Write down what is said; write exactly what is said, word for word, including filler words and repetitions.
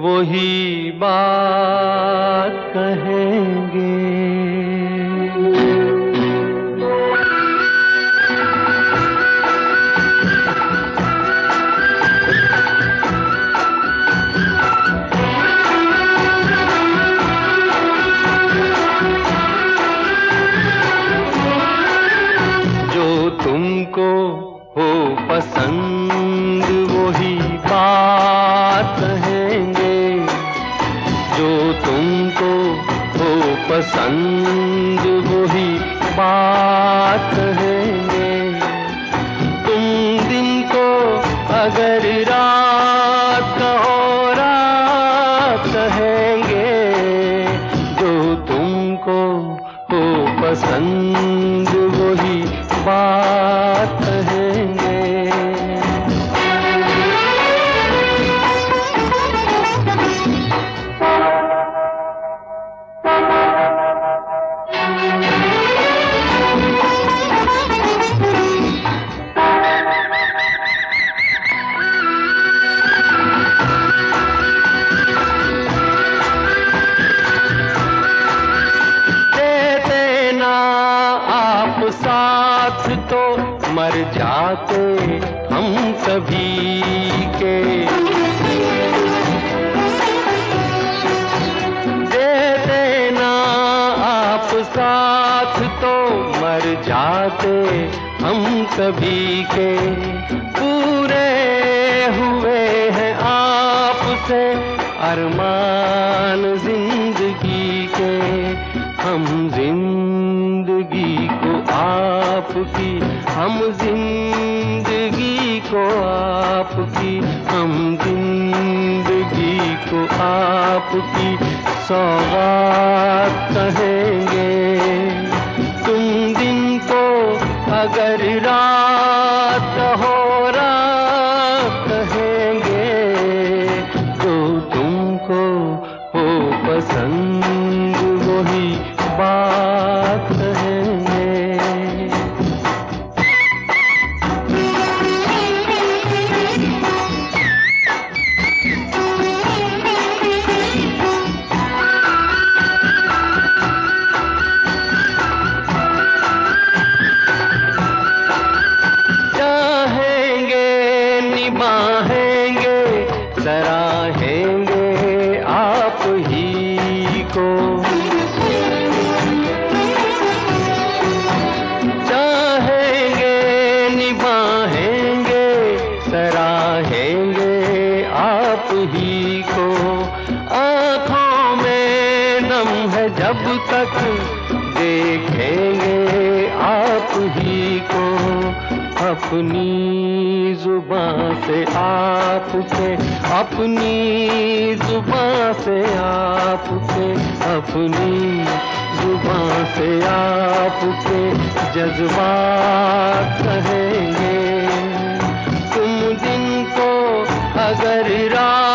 वही बात कहेंगे। जो तुमको हो पसंद वही बात कहेंगे। जो तुमको हो पसंद वही बात कहेंगे। तुम दिन को अगर रात कहो रात कहेंगे। जो तुमको हो पसंद वही बात कहेंगे। साथ तो मर जाते हम सभी के। दे देना आप साथ तो मर जाते हम सभी के। पूरे हुए हैं आपसे अरमान जिंदगी के। हम जिंदगी को आपकी, हम जिंदगी को आपकी, हम जिंदगी को आपकी सौगात कहेंगे। तुम दिन को अगर रात हो रात कहेंगे। जो तुमको हो पसंद वही बात कहेंगे। चाहेंगे निभाएंगे सराहेंगे आप ही को। चाहेंगे निभाएंगे सराहेंगे आप ही को। आँखों में नम है जब तक देखेंगे आप ही को। अपनी जुबां से आपके, अपनी जुबां से आपके, अपनी जुबां से आपके जज्बात कहेंगे। तुम दिन को अगर रात